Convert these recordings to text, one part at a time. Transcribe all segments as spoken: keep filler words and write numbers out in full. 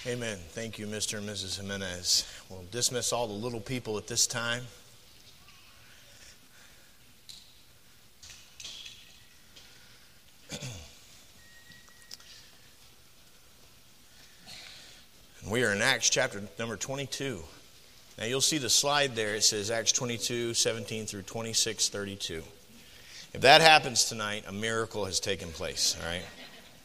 Amen. Thank you, Mister and Missus Jimenez. We'll dismiss all the little people at this time. And we are in Acts chapter number twenty-two. Now you'll see the slide there. It says Acts twenty-two, seventeen through twenty-six, thirty-two. If that happens tonight, a miracle has taken place, all right?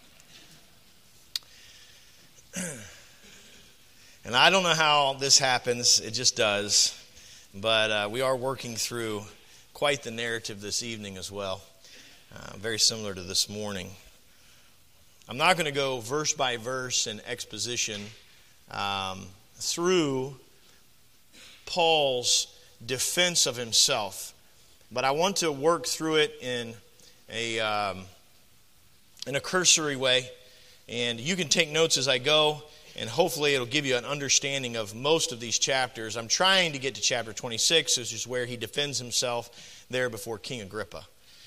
And I don't know how this happens. It just does. But uh, we are working through quite the narrative this evening as well. Uh, very similar to this morning. I'm not going to go verse by verse in exposition um, through Paul's defense of himself. But I want to work through it in a, um, in a cursory way. And you can take notes as I go. And hopefully it'll give you an understanding of most of these chapters. I'm trying to get to chapter twenty-six, which is where he defends himself there before King Agrippa.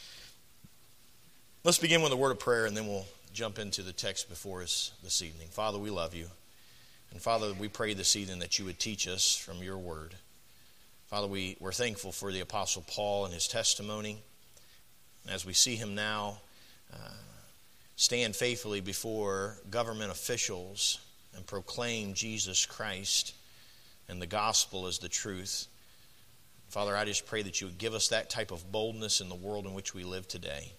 Let's begin with a word of prayer, and then we'll jump into the text before us this evening. Father, we love you. And Father, we pray this evening that you would teach us from your word. Father, we, we're thankful for the Apostle Paul and his testimony. As we see him now uh, stand faithfully before government officials and proclaim Jesus Christ and the gospel as the truth. Father, I just pray that you would give us that type of boldness in the world in which we live today.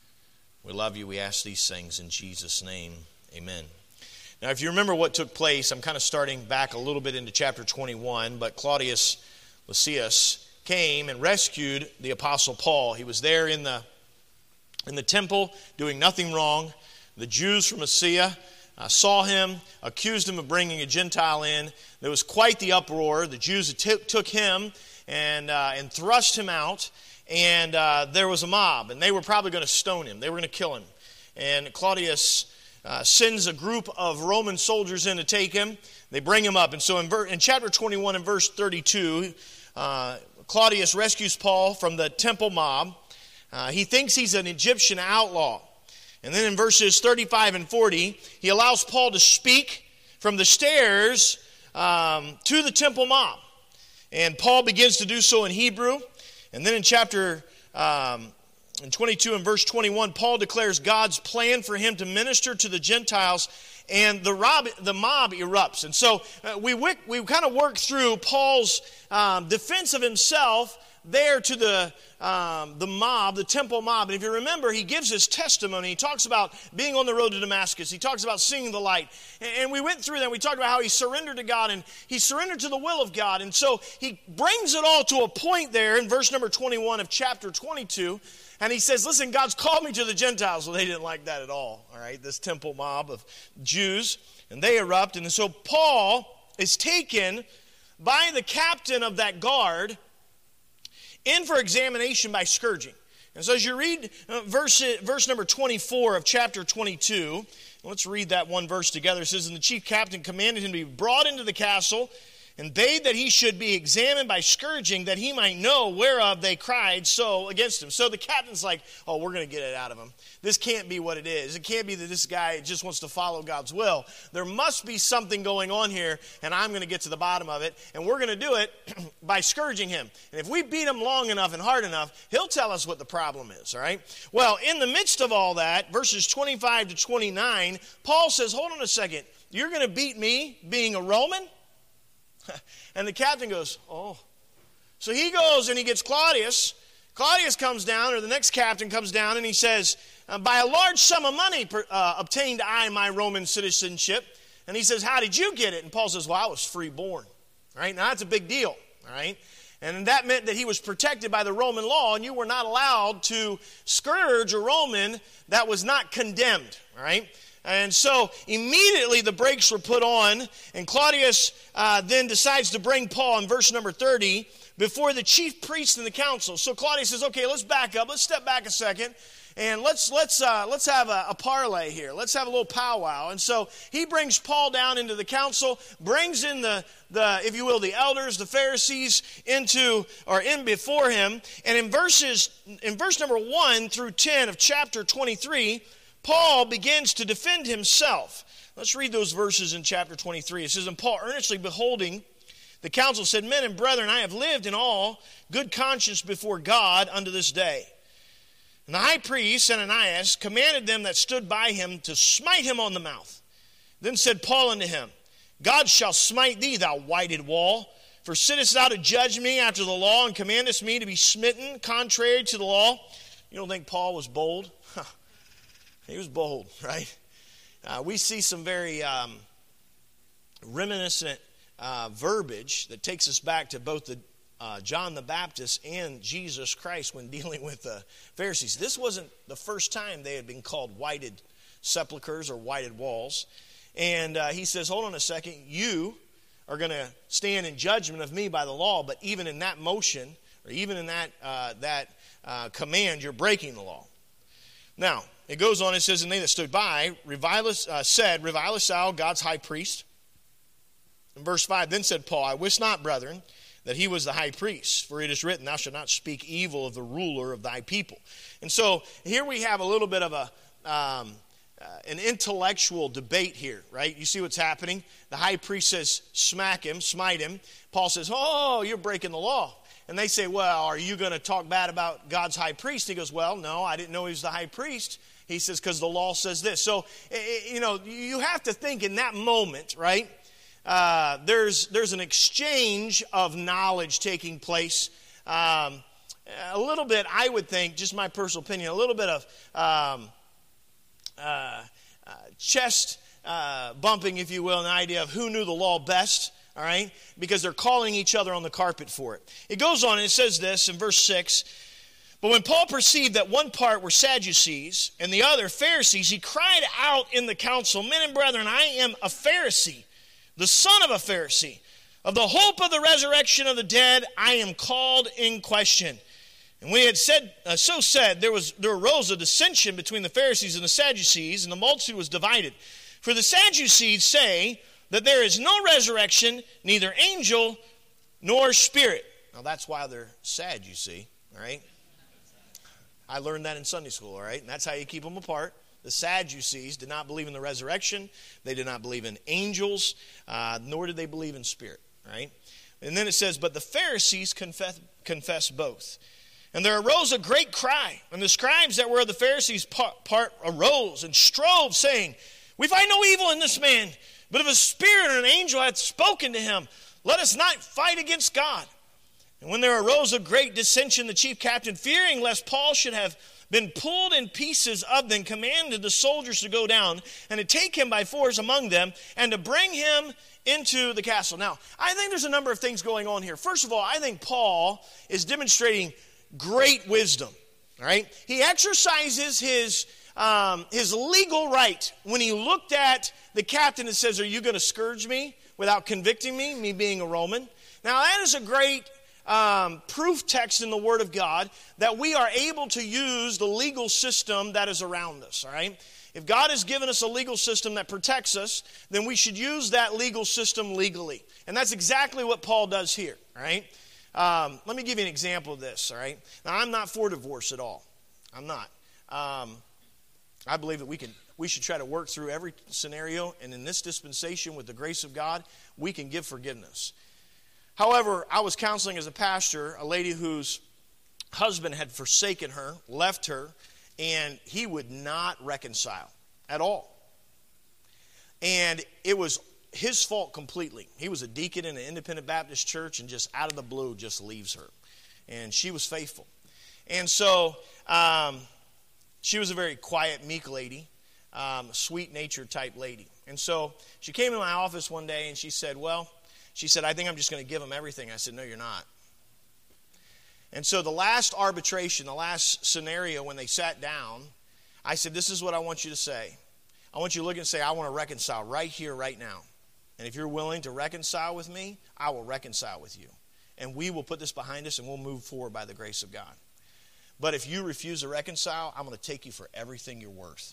We love you. We ask these things in Jesus' name. Amen. Now, if you remember what took place, I'm kind of starting back a little bit into chapter twenty-one, but Claudius Lysias came and rescued the Apostle Paul. He was there in the, in the temple doing nothing wrong. The Jews from Asia Uh, saw him, accused him of bringing a Gentile in. There was quite the uproar. The Jews t- took him and uh, and thrust him out, and uh, there was a mob, and they were probably going to stone him. They were going to kill him. And Claudius uh, sends a group of Roman soldiers in to take him. They bring him up. And so in, ver- in chapter twenty-one and verse thirty-two, uh, Claudius rescues Paul from the temple mob. Uh, he thinks he's an Egyptian outlaw. And then in verses thirty-five and forty, he allows Paul to speak from the stairs um, to the temple mob. And Paul begins to do so in Hebrew. And then in chapter um, in twenty-two and verse twenty-one, Paul declares God's plan for him to minister to the Gentiles, and the, rob, the mob erupts. And so uh, we, we kind of work through Paul's um, defense of himself there to the um, the mob, the temple mob. And if you remember, he gives his testimony. He talks about being on the road to Damascus. He talks about seeing the light. And, and we went through that. We talked about how he surrendered to God, and he surrendered to the will of God. And so he brings it all to a point there in verse number twenty-one of chapter twenty-two. And he says, listen, God's called me to the Gentiles. Well, they didn't like that at all, all right, this temple mob of Jews. And they erupt. And so Paul is taken by the captain of that guard in for examination by scourging. And so as you read uh, verse, verse number twenty-four of chapter twenty-two, let's read that one verse together. It says, and the chief captain commanded him to be brought into the castle, and bade that he should be examined by scourging, that he might know whereof they cried so against him. So the captain's like, oh, we're going to get it out of him. This can't be what it is. It can't be that this guy just wants to follow God's will. There must be something going on here, and I'm going to get to the bottom of it, and we're going to do it by scourging him. And if we beat him long enough and hard enough, he'll tell us what the problem is, all right? Well, in the midst of all that, verses twenty-five to twenty-nine, Paul says, hold on a second. You're going to beat me being a Roman? And the captain goes, oh. So he goes and he gets Claudius. Claudius comes down, or the next captain comes down, and he says, by a large sum of money uh, obtained I my Roman citizenship. And he says, how did you get it? And Paul says, well, I was freeborn. All right, now that's a big deal. All right. And that meant that he was protected by the Roman law, and you were not allowed to scourge a Roman that was not condemned. All right. And so immediately the brakes were put on, and Claudius uh, then decides to bring Paul in verse number thirty before the chief priest and the council. So Claudius says, okay, let's back up. Let's step back a second, and let's let's uh, let's have a, a parlay here. Let's have a little powwow. And so he brings Paul down into the council, brings in the, the if you will, the elders, the Pharisees into or in before him. And in verses in verse number one through ten of chapter twenty-three, Paul begins to defend himself. Let's read those verses in chapter twenty-three. It says, and Paul, earnestly beholding the council, said, men and brethren, I have lived in all good conscience before God unto this day. And the high priest, Ananias, commanded them that stood by him to smite him on the mouth. Then said Paul unto him, God shall smite thee, thou whited wall. For sittest thou to judge me after the law, and commandest me to be smitten contrary to the law? You don't think Paul was bold? Huh. He was bold, right? Uh, we see some very um, reminiscent uh, verbiage that takes us back to both the uh, John the Baptist and Jesus Christ when dealing with the Pharisees. This wasn't the first time they had been called whited sepulchres or whited walls. And uh, he says, hold on a second, you are going to stand in judgment of me by the law, but even in that motion, or even in that uh, that uh, command, you're breaking the law. Now, it goes on, it says, and they that stood by revilest, uh, said, revilest thou God's high priest? In verse five, then said Paul, I wist not, brethren, that he was the high priest, for it is written, thou shalt not speak evil of the ruler of thy people. And so here we have a little bit of a um, uh, an intellectual debate here, right? You see what's happening? The high priest says, smack him, smite him. Paul says, oh, you're breaking the law. And they say, well, are you going to talk bad about God's high priest? He goes, well, no, I didn't know he was the high priest. He says, because the law says this. So, you know, you have to think in that moment, right? Uh, there's there's an exchange of knowledge taking place. Um, a little bit, I would think, just my personal opinion, a little bit of um, uh, uh, chest uh, bumping, if you will, an idea of who knew the law best. All right, because they're calling each other on the carpet for it. It goes on and it says this in verse six. But when Paul perceived that one part were Sadducees and the other Pharisees, he cried out in the council, men and brethren, I am a Pharisee, the son of a Pharisee. Of the hope of the resurrection of the dead, I am called in question. And when he had said, uh, so said, there was there arose a dissension between the Pharisees and the Sadducees, and the multitude was divided. For the Sadducees say that there is no resurrection, neither angel nor spirit. Now that's why they're sad, you see, all right? I learned that in Sunday school, all right? And that's how you keep them apart. The Sadducees did not believe in the resurrection. They did not believe in angels, uh, nor did they believe in spirit, right? And then it says, but the Pharisees confess, confess both. And there arose a great cry, and the scribes that were of the Pharisees' part, part arose and strove, saying, we find no evil in this man, but if a spirit or an angel hath spoken to him, let us not fight against God. And when there arose a great dissension, the chief captain, fearing lest Paul should have been pulled in pieces of them, commanded the soldiers to go down and to take him by force among them and to bring him into the castle. Now, I think there's a number of things going on here. First of all, I think Paul is demonstrating great wisdom. All right? He exercises his Um, his legal right when he looked at the captain and says, are you going to scourge me without convicting me, me being a Roman? Now that is a great um, proof text in the Word of God that we are able to use the legal system that is around us, all right? If God has given us a legal system that protects us, then we should use that legal system legally. And that's exactly what Paul does here, all right? Um, let me give you an example of this, all right? Now I'm not for divorce at all. I'm not. Um, I believe that we can. We should try to work through every scenario, and in this dispensation, with the grace of God, we can give forgiveness. However, I was counseling as a pastor a lady whose husband had forsaken her, left her, and he would not reconcile at all. And it was his fault completely. He was a deacon in an independent Baptist church, and just out of the blue, just leaves her. And she was faithful. And so Um, She was a very quiet, meek lady, um, sweet-natured type lady. And so she came in my office one day and she said, well, she said, I think I'm just going to give him everything. I said, no, you're not. And so the last arbitration, the last scenario when they sat down, I said, this is what I want you to say. I want you to look and say, I want to reconcile right here, right now. And if you're willing to reconcile with me, I will reconcile with you. And we will put this behind us and we'll move forward by the grace of God. But if you refuse to reconcile, I'm going to take you for everything you're worth.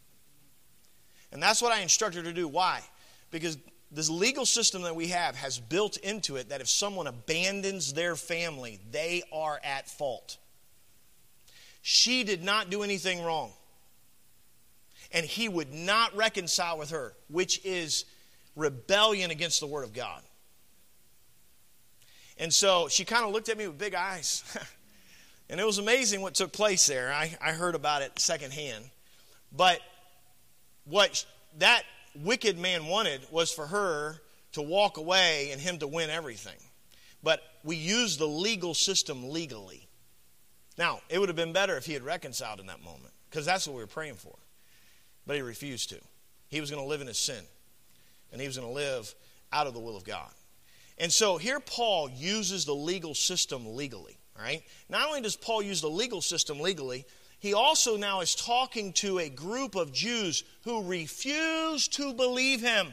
And that's what I instruct her to do. Why? Because this legal system that we have has built into it that if someone abandons their family, they are at fault. She did not do anything wrong. and he would not reconcile with her, which is rebellion against the word of God. And so she kind of looked at me with big eyes. And it was amazing what took place there. I, I heard about it secondhand. But what that wicked man wanted was for her to walk away and him to win everything. But we used the legal system legally. Now, it would have been better if he had reconciled in that moment, because that's what we were praying for. But he refused to. He was going to live in his sin. And he was going to live out of the will of God. And so here Paul uses the legal system legally. All right? Not only does Paul use the legal system legally, he also now is talking to a group of Jews who refuse to believe him.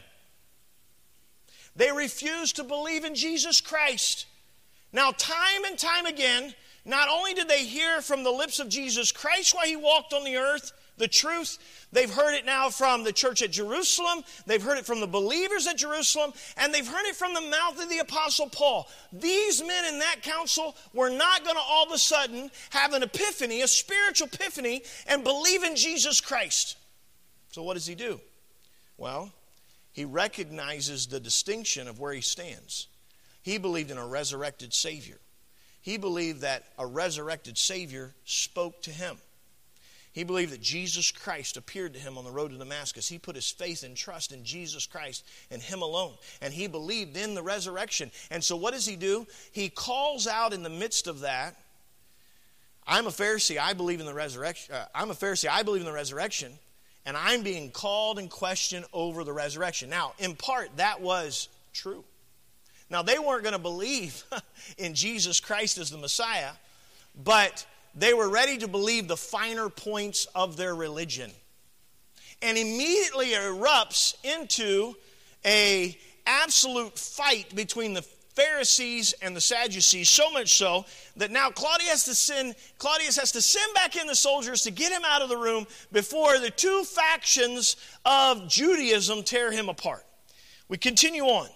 They refuse to believe in Jesus Christ. Now, time and time again, not only did they hear from the lips of Jesus Christ while he walked on the earth, the truth, they've heard it now from the church at Jerusalem, they've heard it from the believers at Jerusalem, and they've heard it from the mouth of the Apostle Paul. These men in that council were not going to all of a sudden have an epiphany, a spiritual epiphany, and believe in Jesus Christ. So what does he do? Well, he recognizes the distinction of where he stands. He believed in a resurrected Savior. He believed that a resurrected Savior spoke to him. He believed that Jesus Christ appeared to him on the road to Damascus. He put his faith and trust in Jesus Christ and him alone. And he believed in the resurrection. And so what does he do? He calls out in the midst of that, I'm a Pharisee, I believe in the resurrection. Uh, I'm a Pharisee, I believe in the resurrection. And I'm being called and questioned over the resurrection. Now, in part, that was true. Now, they weren't going to believe in Jesus Christ as the Messiah, but they were ready to believe the finer points of their religion. And immediately it erupts into an absolute fight between the Pharisees and the Sadducees, so much so that now Claudius has to send, Claudius has to send back in the soldiers to get him out of the room before the two factions of Judaism tear him apart. We continue on.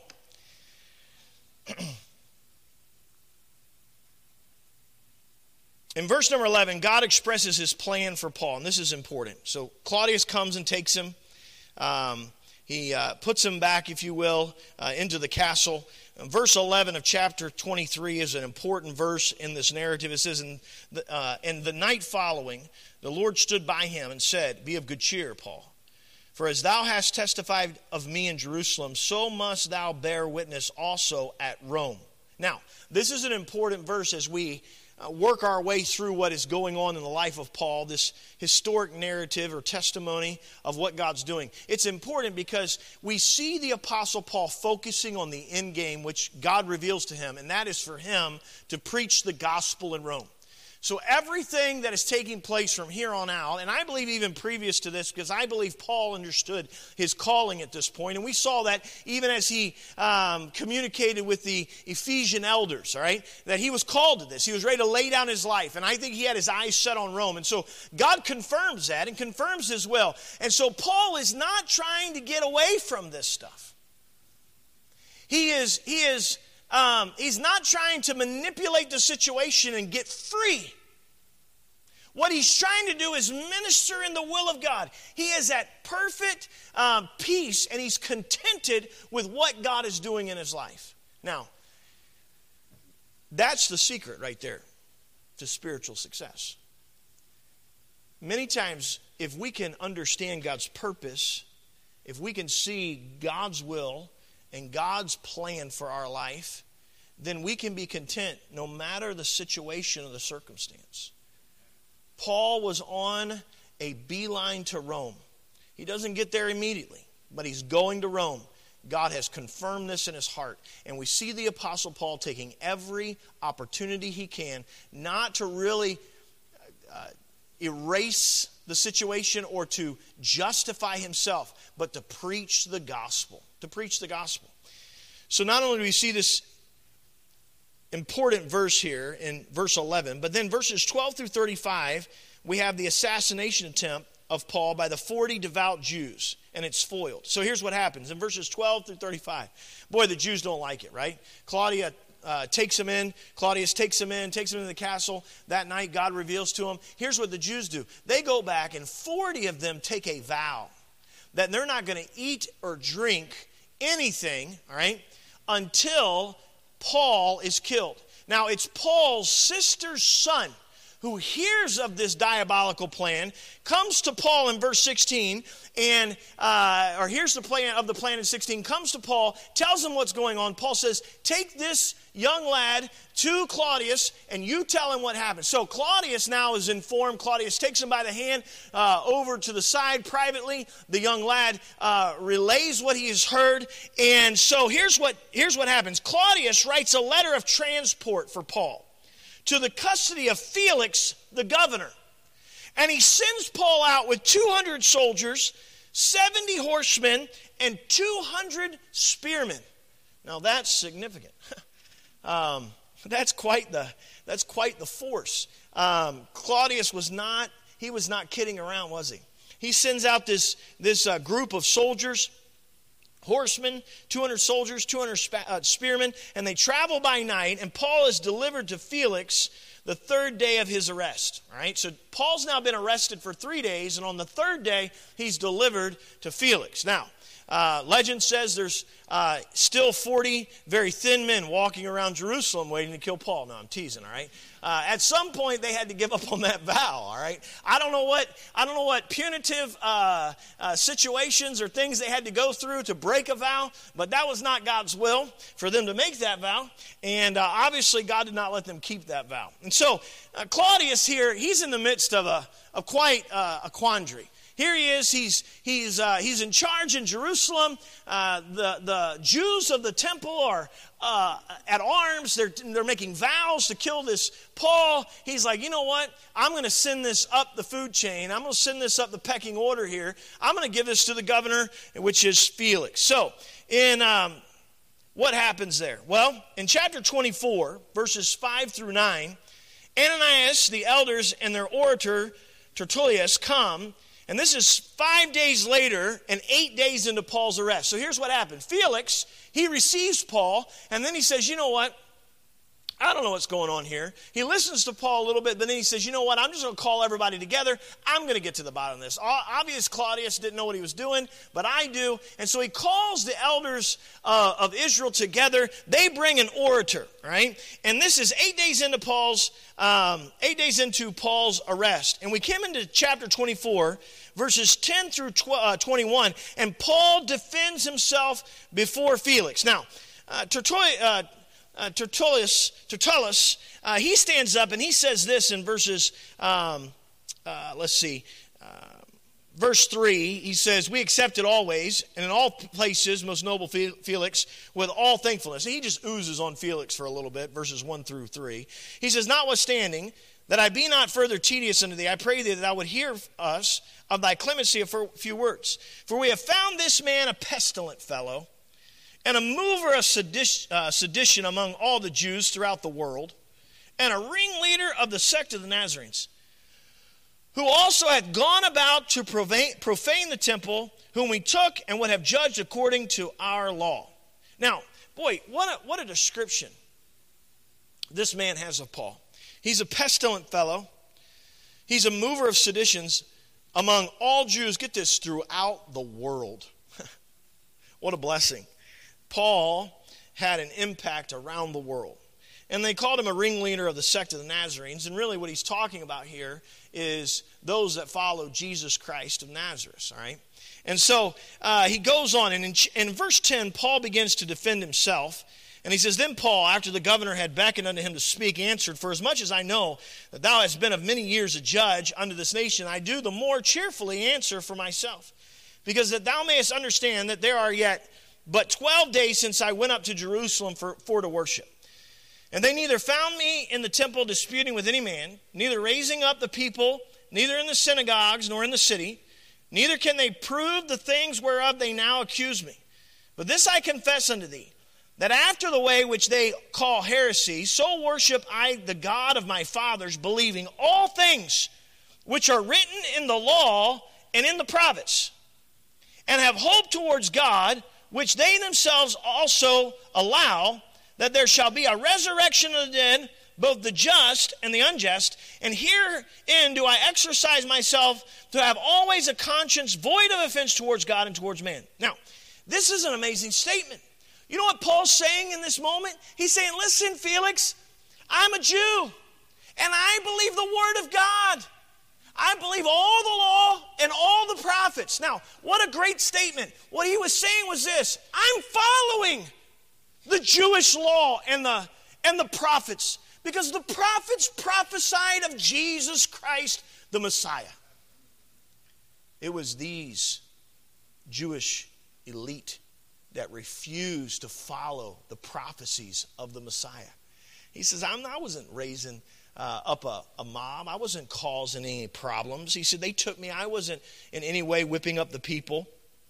In verse number eleven, God expresses his plan for Paul, and this is important. So Claudius comes and takes him. Um, he uh, puts him back, if you will, uh, into the castle. And verse eleven of chapter twenty-three is an important verse in this narrative. It says, in the, uh, in the night following, the Lord stood by him and said, "Be of good cheer, Paul. For as thou hast testified of me in Jerusalem, so must thou bear witness also at Rome." Now, this is an important verse as we uh, work our way through what is going on in the life of Paul, this historic narrative or testimony of what God's doing. It's important because we see the Apostle Paul focusing on the end game, which God reveals to him, and that is for him to preach the gospel in Rome. So everything that is taking place from here on out, and I believe even previous to this, because I believe Paul understood his calling at this point, and we saw that even as he um, communicated with the Ephesian elders, all right, that he was called to this. He was ready to lay down his life, and I think he had his eyes set on Rome. And so God confirms that and confirms his will. And so Paul is not trying to get away from this stuff. He is, he is... Um, he's not trying to manipulate the situation and get free. What he's trying to do is minister in the will of God. He is at perfect um, peace, and he's contented with what God is doing in his life. Now, that's the secret right there to spiritual success. Many times, if we can understand God's purpose, if we can see God's will and God's plan for our life, then we can be content no matter the situation or the circumstance. Paul was on a beeline to Rome. He doesn't get there immediately, but he's going to Rome. God has confirmed this in his heart. And we see the Apostle Paul taking every opportunity he can, not to really uh, erase the situation or to justify himself, but to preach the gospel. To preach the gospel. So not only do we see this important verse here in verse eleven, but then verses twelve through thirty-five, we have the assassination attempt of Paul by the forty devout Jews, and it's foiled. So here's what happens in verses twelve through thirty-five. Boy, the Jews don't like it, right? Claudia, uh, takes him in. Claudius takes him in, takes him into the castle. That night, God reveals to him. Here's what the Jews do. They go back, and forty of them take a vow that they're not going to eat or drink anything, all right, until Paul is killed. Now, it's Paul's sister's son who hears of this diabolical plan, comes to Paul in verse sixteen, and uh, or here's the plan of the plan in sixteen, comes to Paul, tells him what's going on. Paul says, take this young lad to Claudius, and you tell him what happened. So Claudius now is informed. Claudius takes him by the hand uh, over to the side privately. The young lad uh, relays what he has heard, and so here's what, here's what happens. Claudius writes a letter of transport for Paul to the custody of Felix, the governor. And he sends Paul out with two hundred soldiers, seventy horsemen, and two hundred spearmen. Now that's significant. um, that's quite the that's quite the force. Um, Claudius was not he was not kidding around, was he? He sends out this this uh, group of soldiers, horsemen, two hundred soldiers, two hundred spa- uh, spearmen, and they travel by night, and Paul is delivered to Felix the third day of his arrest. All right, so Paul's now been arrested for three days, and on the third day, he's delivered to Felix. Now, uh, legend says there's uh, still forty very thin men walking around Jerusalem waiting to kill Paul. No, I'm teasing, all right? Uh, at some point, they had to give up on that vow, all right? I don't know what I don't know what punitive uh, uh, situations or things they had to go through to break a vow, but that was not God's will for them to make that vow, and uh, obviously God did not let them keep that vow. And so uh, Claudius here, he's in the midst of a of quite uh, a quandary. Here he is, he's, he's, uh, he's in charge in Jerusalem. Uh, the, the Jews of the temple are uh, at arms. They're, they're making vows to kill this Paul. He's like, you know what? I'm going to send this up the food chain. I'm going to send this up the pecking order here. I'm going to give this to the governor, which is Felix. So, in um, what happens there? Well, in chapter twenty-four, verses five through nine, Ananias, the elders, and their orator, Tertullus, come. And this is five days later and eight days into Paul's arrest. So here's what happened. Felix, he receives Paul, and then he says, you know what? I don't know what's going on here. He listens to Paul a little bit, but then he says, you know what? I'm just going to call everybody together. I'm going to get to the bottom of this. Obvious Claudius didn't know what he was doing, but I do. And so he calls the elders uh, of Israel together. They bring an orator, right? And this is eight days into Paul's, um, eight days into Paul's arrest. And we came into chapter twenty-four, verses ten through twenty-one, and Paul defends himself before Felix. Now, uh, Tertullus, uh, uh, Tertullus, Tertullus uh, he stands up and he says this in verses, um, uh, let's see, uh, verse three, he says, we accept it always, and in all places, most noble Felix, with all thankfulness. And he just oozes on Felix for a little bit, verses one through three. He says, notwithstanding, that I be not further tedious unto thee, I pray thee that thou would hear us of thy clemency of a few words. For we have found this man a pestilent fellow, and a mover of sedition among all the Jews throughout the world, and a ringleader of the sect of the Nazarenes, who also had gone about to profane the temple, whom we took and would have judged according to our law. Now, boy, what a, what a description this man has of Paul. He's a pestilent fellow. He's a mover of seditions among all Jews, get this, throughout the world. What a blessing. Paul had an impact around the world. And they called him a ringleader of the sect of the Nazarenes. And really what he's talking about here is those that follow Jesus Christ of Nazareth, all right? And so uh, he goes on, and in, in verse ten, Paul begins to defend himself. And he says, then Paul, after the governor had beckoned unto him to speak, answered, for as much as I know that thou hast been of many years a judge unto this nation, I do the more cheerfully answer for myself. Because that thou mayest understand that there are yet but twelve days since I went up to Jerusalem for, for to worship. And they neither found me in the temple disputing with any man, neither raising up the people, neither in the synagogues nor in the city, neither can they prove the things whereof they now accuse me. But this I confess unto thee, that after the way which they call heresy, so worship I the God of my fathers, believing all things which are written in the law and in the prophets, and have hope towards God, which they themselves also allow, that there shall be a resurrection of the dead, both the just and the unjust, and herein do I exercise myself to have always a conscience void of offense towards God and towards man. Now, this is an amazing statement. You know what Paul's saying in this moment? He's saying, listen, Felix, I'm a Jew, and I believe the Word of God. I believe all the law and all the prophets. Now, what a great statement. What he was saying was this: I'm following the Jewish law and the, and the prophets, because the prophets prophesied of Jesus Christ, the Messiah. It was these Jewish elite that refused to follow the prophecies of the Messiah. He says, I'm, I wasn't raising uh, up a, a mob. I wasn't causing any problems. He said, they took me. I wasn't in any way whipping up the people.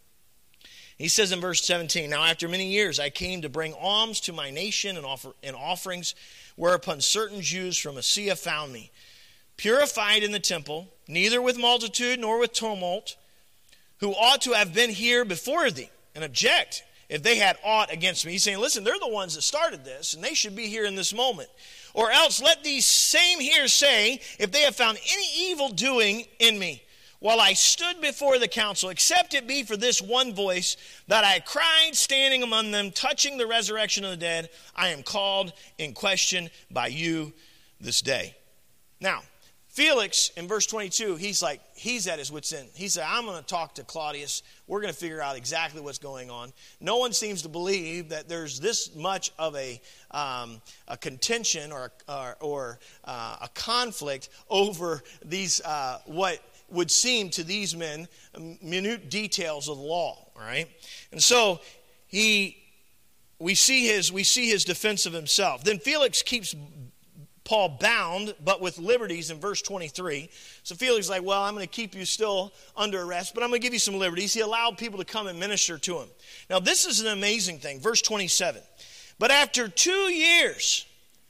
He says in verse seventeen, now after many years I came to bring alms to my nation and, offer, and offerings, whereupon certain Jews from Asia found me, purified in the temple, neither with multitude nor with tumult, who ought to have been here before thee, and object if they had aught against me. He's saying, listen, they're the ones that started this, and they should be here in this moment. Or else let these same here say, if they have found any evil doing in me, while I stood before the council, except it be for this one voice, that I cried standing among them, touching the resurrection of the dead, I am called in question by you this day. Now, Felix, in verse twenty-two, he's like, he's at his wit's end. He said, I'm going to talk to Claudius. We're going to figure out exactly what's going on. No one seems to believe that there's this much of a, um, a contention or, or, or uh, a conflict over these, uh, what would seem to these men, minute details of the law, all right? And so he, we see his, we see his defense of himself. Then Felix keeps Paul bound, but with liberties in verse twenty-three. So Felix is like, well, I'm going to keep you still under arrest, but I'm going to give you some liberties. He allowed people to come and minister to him. Now, this is an amazing thing. Verse twenty-seven. But after two years,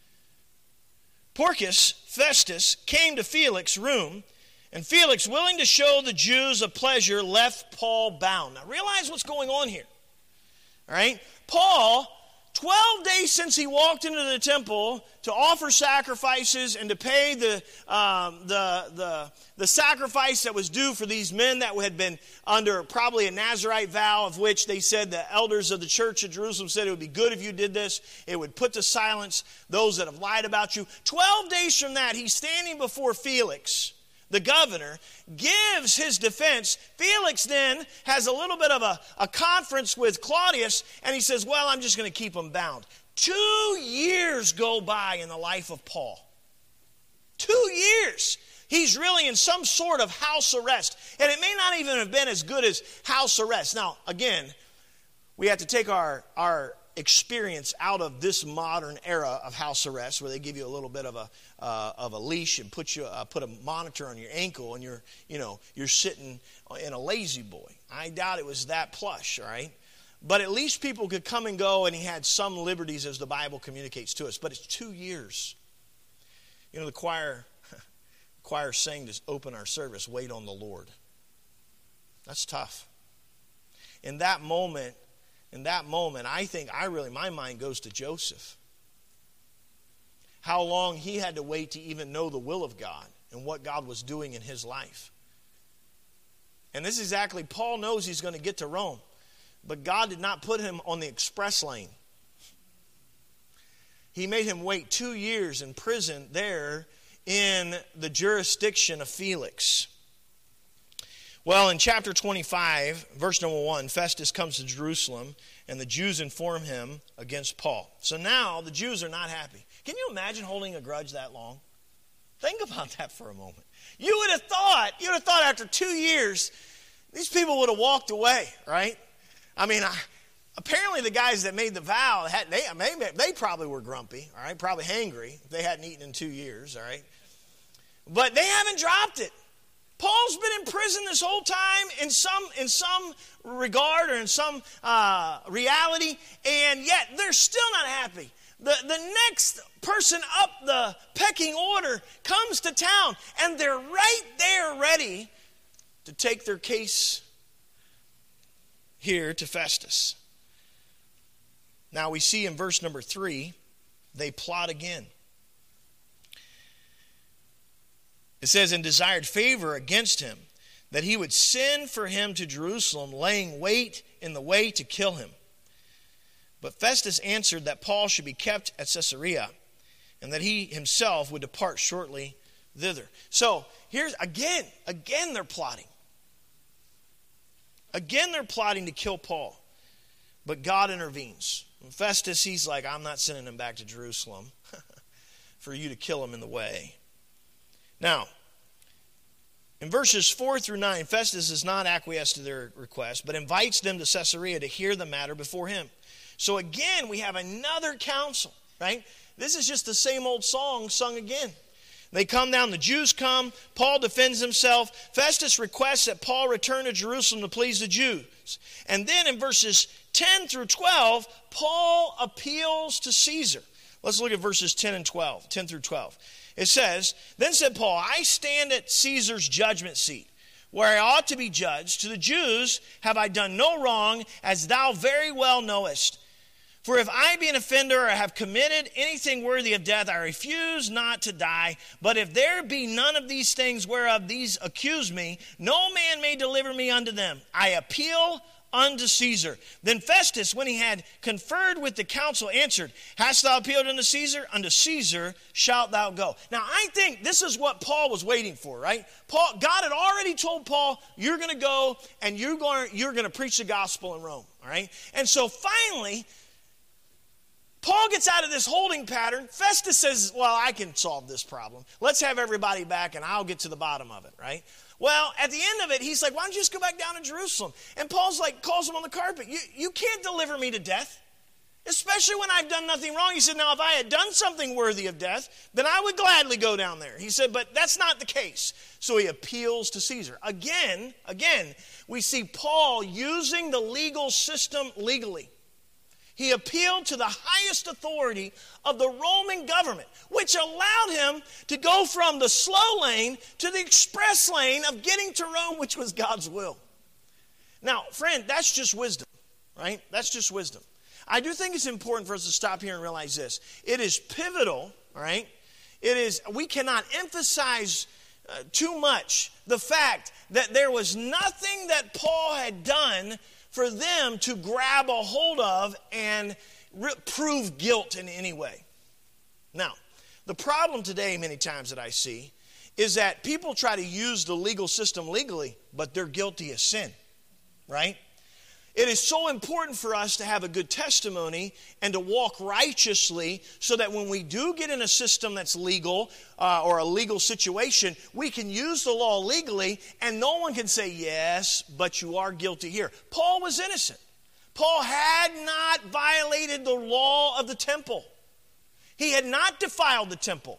Porcius Festus came to Felix's room, and Felix, willing to show the Jews a pleasure, left Paul bound. Now, realize what's going on here. All right? Paul, twelve days since he walked into the temple to offer sacrifices and to pay the, um, the, the, the sacrifice that was due for these men that had been under probably a Nazirite vow, of which they said the elders of the church of Jerusalem said it would be good if you did this. It would put to silence those that have lied about you. twelve days from that, he's standing before Felix, the governor, gives his defense. Felix then has a little bit of a, a conference with Claudius, and he says, well, I'm just going to keep him bound. Two years go by in the life of Paul. Two years. He's really in some sort of house arrest. And it may not even have been as good as house arrest. Now, again, we have to take our, our experience out of this modern era of house arrest, where they give you a little bit of a uh, of a leash and put you uh, put a monitor on your ankle, and you're you know you're sitting in a lazy boy. I doubt it was that plush, all right? But at least people could come and go, and he had some liberties, as the Bible communicates to us. But it's two years. You know, the choir choir sang to open our service, "Wait on the Lord." That's tough. In that moment. In that moment, I think, I really, my mind goes to Joseph. How long he had to wait to even know the will of God and what God was doing in his life. And this is exactly, Paul knows he's going to get to Rome. But God did not put him on the express lane. He made him wait two years in prison there in the jurisdiction of Felix. Well, in chapter twenty-five, verse number one, Festus comes to Jerusalem, and the Jews inform him against Paul. So now the Jews are not happy. Can you imagine holding a grudge that long? Think about that for a moment. You would have thought, you would have thought after two years, these people would have walked away, right? I mean, I, apparently the guys that made the vow, had, they, they, they probably were grumpy, all right? Probably hangry if they hadn't eaten in two years, all right? But they haven't dropped it. Paul's been in prison this whole time in some in some regard or in some uh, reality, and yet they're still not happy. The, the next person up the pecking order comes to town, and they're right there ready to take their case here to Festus. Now we see in verse number three, they plot again. It says, and desired favor against him, that he would send for him to Jerusalem, laying wait in the way to kill him. But Festus answered that Paul should be kept at Caesarea, and that he himself would depart shortly thither. So, here's, again, again they're plotting. Again they're plotting to kill Paul. But God intervenes. And Festus, he's like, I'm not sending him back to Jerusalem for you to kill him in the way. Now, in verses four through nine, Festus does not acquiesce to their request, but invites them to Caesarea to hear the matter before him. So again, we have another council, right? This is just the same old song sung again. They come down, the Jews come, Paul defends himself. Festus requests that Paul return to Jerusalem to please the Jews. And then in verses ten through twelve, Paul appeals to Caesar. Let's look at verses ten and twelve, ten through twelve. It says, then said Paul, I stand at Caesar's judgment seat, where I ought to be judged. To the Jews have I done no wrong, as thou very well knowest. For if I be an offender or have committed anything worthy of death, I refuse not to die. But if there be none of these things whereof these accuse me, no man may deliver me unto them. I appeal unto Caesar. Then Festus, when he had conferred with the council, answered, hast thou appealed unto Caesar? Unto Caesar shalt thou go. Now, I think this is what Paul was waiting for, right? Paul, God had already told Paul, you're going to go and you're going, you're going to preach the gospel in Rome, all right? And so finally, Paul gets out of this holding pattern. Festus says, well, I can solve this problem. Let's have everybody back and I'll get to the bottom of it, right? Well, at the end of it, he's like, why don't you just go back down to Jerusalem? And Paul's like, calls him on the carpet. You, you can't deliver me to death, especially when I've done nothing wrong. He said, now, if I had done something worthy of death, then I would gladly go down there. He said, but that's not the case. So he appeals to Caesar. Again, again, we see Paul using the legal system legally. He appealed to the highest authority of the Roman government, which allowed him to go from the slow lane to the express lane of getting to Rome, which was God's will. Now, friend, that's just wisdom, right? That's just wisdom. I do think it's important for us to stop here and realize this. It is pivotal, all right? It is, we cannot emphasize uh, too much the fact that there was nothing that Paul had done for them to grab a hold of and re- prove guilt in any way. Now, the problem today many times that I see is that people try to use the legal system legally, but they're guilty of sin, right? It is so important for us to have a good testimony and to walk righteously so that when we do get in a system that's legal uh, or a legal situation, we can use the law legally and no one can say, yes, but you are guilty here. Paul was innocent. Paul had not violated the law of the temple. He had not defiled the temple.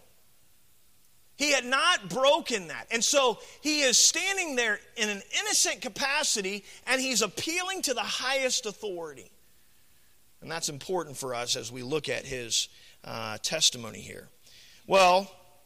He had not broken that. And so he is standing there in an innocent capacity and he's appealing to the highest authority. And that's important for us as we look at his uh, testimony here. Well,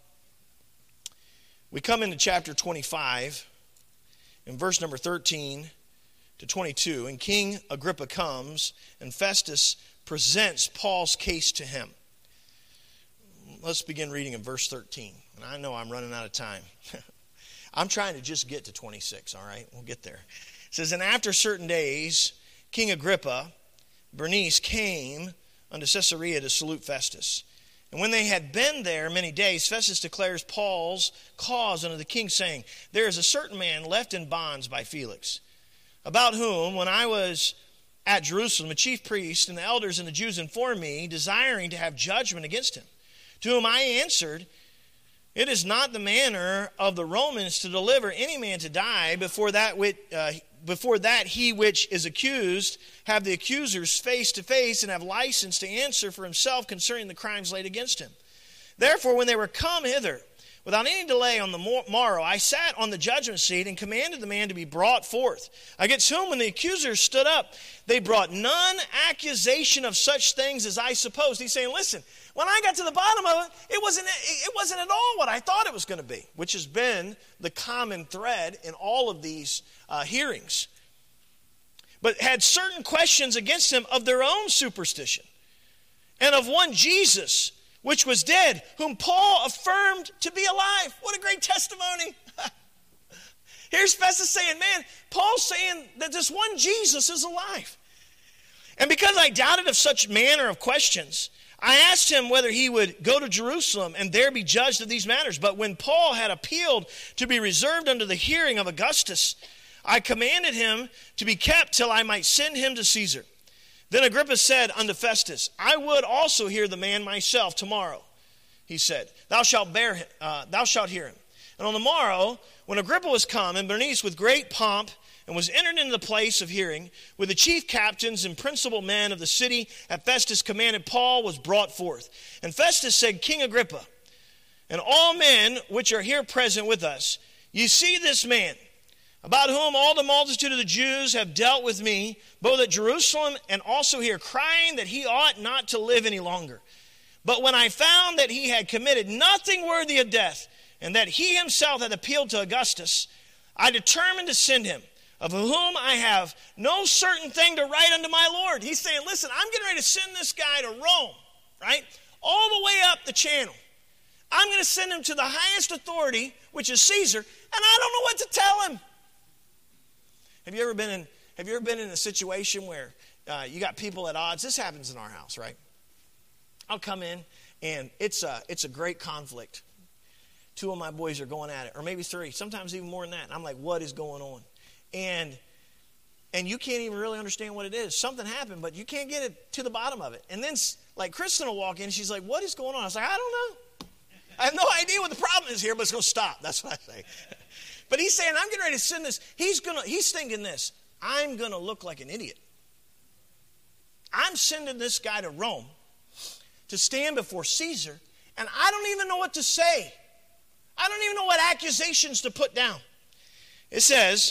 we come into chapter twenty-five in verse number thirteen to twenty-two. And King Agrippa comes and Festus presents Paul's case to him. Let's begin reading in verse thirteen. And I know I'm running out of time. I'm trying to just get to twenty-six, all right? We'll get there. It says, and after certain days, King Agrippa, Bernice, came unto Caesarea to salute Festus. And when they had been there many days, Festus declares Paul's cause unto the king, saying, there is a certain man left in bonds by Felix, about whom, when I was at Jerusalem, the chief priest and the elders and the Jews informed me, desiring to have judgment against him. To whom I answered, it is not the manner of the Romans to deliver any man to die before that which, uh, before that he which is accused have the accusers face to face and have license to answer for himself concerning the crimes laid against him. Therefore, when they were come hither, without any delay on the morrow, I sat on the judgment seat and commanded the man to be brought forth. Against whom, when the accusers stood up, they brought none accusation of such things as I supposed. He's saying, listen, when I got to the bottom of it, it wasn't, it wasn't at all what I thought it was going to be, which has been the common thread in all of these uh, hearings. But had certain questions against him of their own superstition. and of one Jesus, which was dead, whom Paul affirmed to be alive. What a great testimony. Here's Festus saying, man, Paul's saying that this one Jesus is alive. And because I doubted of such manner of questions, I asked him whether he would go to Jerusalem and there be judged of these matters. But when Paul had appealed to be reserved unto the hearing of Augustus, I commanded him to be kept till I might send him to Caesar. Then Agrippa said unto Festus, I would also hear the man myself tomorrow. He said, Thou shalt bear him, uh, thou shalt hear him. And on the morrow, when Agrippa was come, and Bernice with great pomp, and was entered into the place of hearing, with the chief captains and principal men of the city, at Festus commanded, Paul was brought forth. And Festus said, King Agrippa, and all men which are here present with us, you see this man, about whom all the multitude of the Jews have dealt with me, both at Jerusalem and also here, crying that he ought not to live any longer. But when I found that he had committed nothing worthy of death, and that he himself had appealed to Augustus, I determined to send him, of whom I have no certain thing to write unto my Lord. He's saying, listen, I'm getting ready to send this guy to Rome, right? All the way up the channel. I'm going to send him to the highest authority, which is Caesar, and I don't know what to tell him. Have you ever been in, have you ever been in a situation where uh, you got people at odds? This happens in our house, right? I'll come in, and it's a, it's a great conflict. Two of my boys are going at it, or maybe three, sometimes even more than that. And I'm like, what is going on? And and you can't even really understand what it is. Something happened, but you can't get it to the bottom of it. And then, like, Kristen will walk in, and she's like, what is going on? I was like, I don't know. I have no idea what the problem is here, but it's going to stop. That's what I say. But he's saying, I'm getting ready to send this. He's gonna. He's thinking this. I'm going to look like an idiot. I'm sending this guy to Rome to stand before Caesar, and I don't even know what to say. I don't even know what accusations to put down. It says,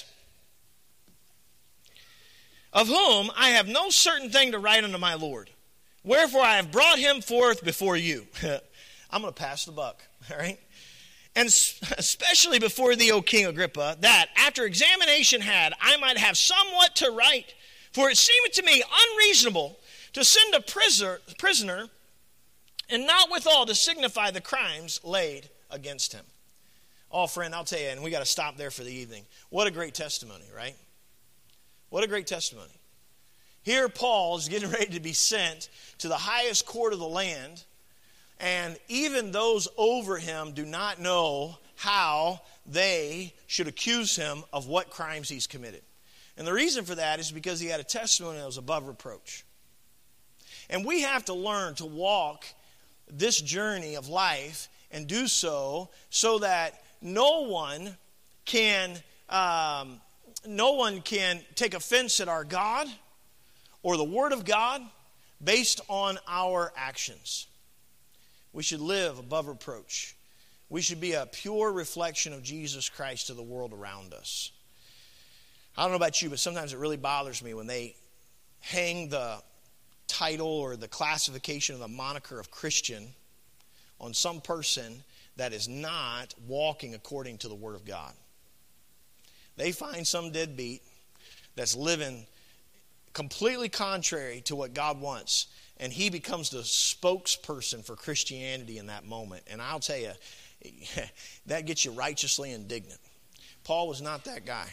of whom I have no certain thing to write unto my Lord. Wherefore I have brought him forth before you. I'm going to pass the buck, all right? And especially before thee, O King Agrippa, that after examination had, I might have somewhat to write. For it seemeth to me unreasonable to send a prisoner, prisoner and not withal to signify the crimes laid against him. Oh, friend, I'll tell you, and we got to stop there for the evening. What a great testimony, right? What a great testimony. Here Paul is getting ready to be sent to the highest court of the land, and even those over him do not know how they should accuse him of what crimes he's committed. And the reason for that is because he had a testimony that was above reproach. And we have to learn to walk this journey of life and do so so that no one can um, no one can take offense at our God or the Word of God based on our actions. We should live above reproach. We should be a pure reflection of Jesus Christ to the world around us. I don't know about you, but sometimes it really bothers me when they hang the title or the classification of the moniker of Christian on some person that is not walking according to the Word of God. They find some deadbeat that's living completely contrary to what God wants, and he becomes the spokesperson for Christianity in that moment. And I'll tell you, that gets you righteously indignant. Paul was not that guy.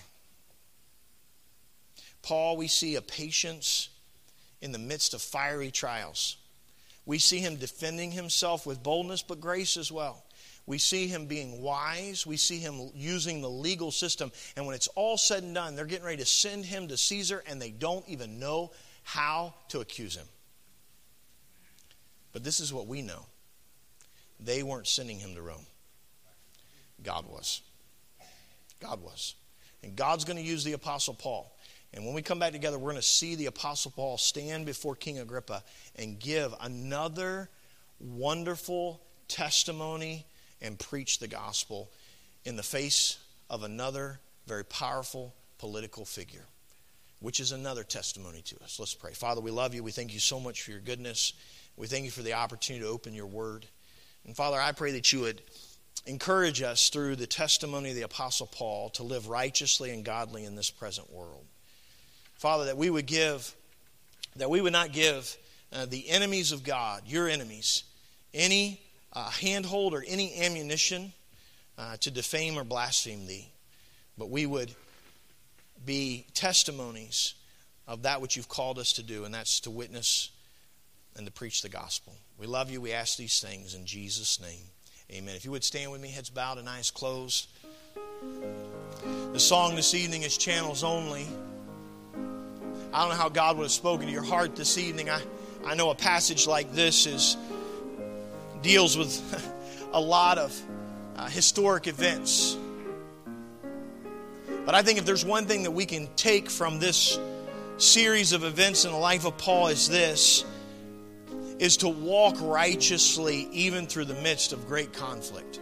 Paul, we see a patience in the midst of fiery trials. We see him defending himself with boldness, but grace as well. We see him being wise. We see him using the legal system. And when it's all said and done, they're getting ready to send him to Caesar, and they don't even know how to accuse him. But this is what we know. They weren't sending him to Rome. God was. God was. And God's going to use the Apostle Paul. And when we come back together, we're going to see the Apostle Paul stand before King Agrippa and give another wonderful testimony and preach the gospel in the face of another very powerful political figure, which is another testimony to us. Let's pray. Father, we love you. We thank you so much for your goodness. We thank you for the opportunity to open your word. And Father, I pray that you would encourage us through the testimony of the Apostle Paul to live righteously and godly in this present world. Father, that we would give, that we would not give uh, the enemies of God, your enemies, any uh, handhold or any ammunition uh, to defame or blaspheme thee. But we would be testimonies of that which you've called us to do, and that's to witness and to preach the gospel. We love you. We ask these things in Jesus' name. Amen. If you would stand with me, heads bowed and eyes closed. The song this evening is Channels Only. I don't know how God would have spoken to your heart this evening. I, I know a passage like this is deals with a lot of uh, historic events. But I think if there's one thing that we can take from this series of events in the life of Paul is this, is to walk righteously even through the midst of great conflict.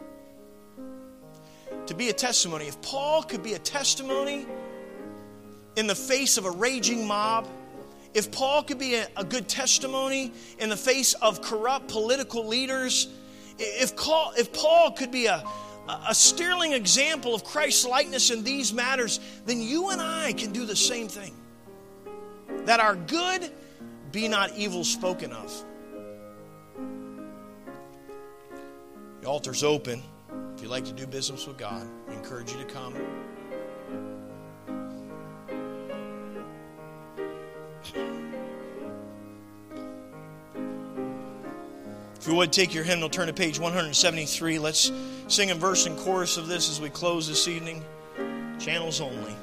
To be a testimony. If Paul could be a testimony in the face of a raging mob, if Paul could be a, a good testimony in the face of corrupt political leaders, if Paul, if Paul could be a, a sterling example of Christ's likeness in these matters, then you and I can do the same thing. That our good be not evil spoken of. The altar's open. If you'd like to do business with God, I encourage you to come. If you would, take your hymnal, turn to page one seventy-three. Let's sing a verse and chorus of this as we close this evening. Channels Only.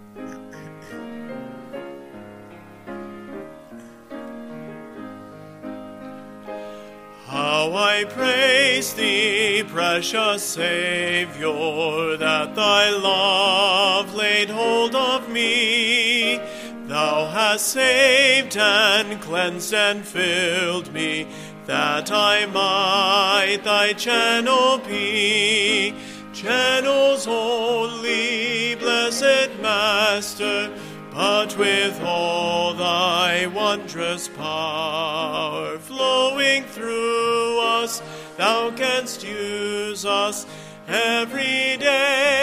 How I praise thee, precious Savior, that thy love laid hold of me. Thou hast saved and cleansed and filled me, that I might thy channel be. Channels only, blessed Master, but with all thy wondrous power flowing through us, thou canst use us every day.